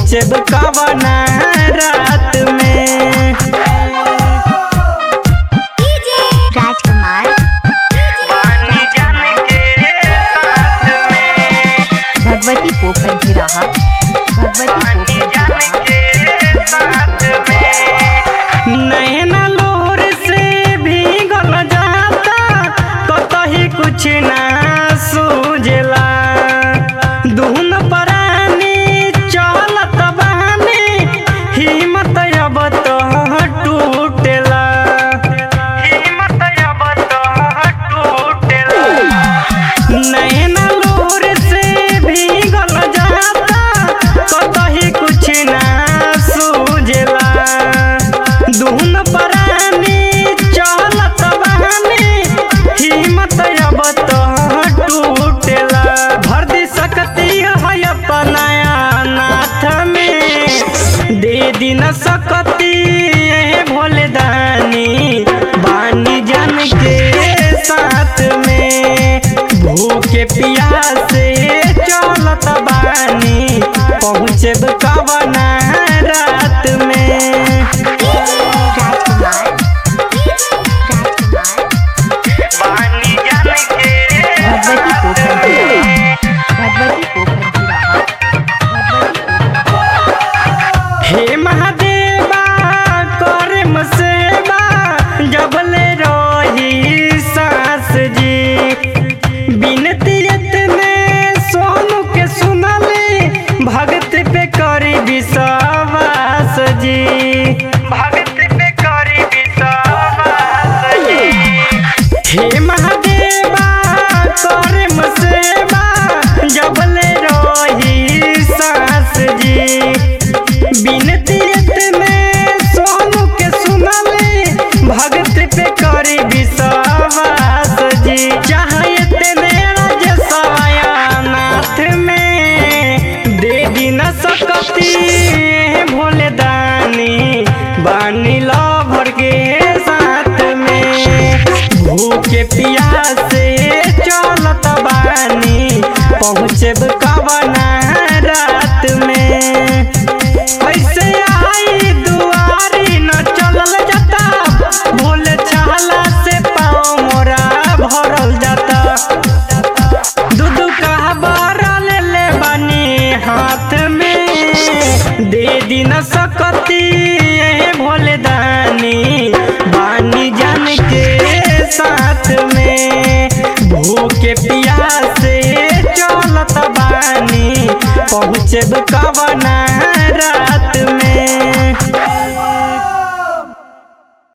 पहुँचब कवना रात में। राजकुमार पानी जाने के साथ में, भगवती पोखर गिराहा, भगवती पोखर गिराहा। नैना लोर से भीगल जाता कतही कुछ ना सूझला, दुहन परानी चलत बानी हिम्मत अब तो टूटेला, हिम्मत अब तो टूटेला। नैना लोर से भीगल जाता कतही कुछ ना सूझला, दुहन परानी चलत बानी हिम्मत अब तो टूटेला। भर दी सकती है अपना नाथ में, दे दी न सकती भोले दानी बानी जान के साथ में। भूखे प्यासे चलत बानी पहुँचब कवना रात में। राजकुमार पानी जाने के भगवती पोखर गिराहा, भगवती पोखर गिराहा, भगवती पोखर। हे महादेवा करे मसेवा जबले रही सास जी, बिनती इतने सोनू के सुनले भगत पे करी विश्वास जी, भगत पे करी विश्वास जी। हे महादेवा करे मसेवा जबले रही सास जी, बिनती इतने सोनू के सुनले भगत पे करी विश्वास जी। चाहे इतने राजसवाया नाथ में, दे दी न सकती भोले दानी बानी लो भर के साथ में। भूखे प्यासे चलत बानी पहुँचब कवना रात में। ऐसे आई दुआरी न चलल जाता, भोले छाला से पाँव मोरा भरल जाता। दूध का बारा ले ले बानी हाथ में, दे दी न सकती भोले दानी बानी जान के साथ में। भूखे प्यासे चलत बानी पहुँचब कवना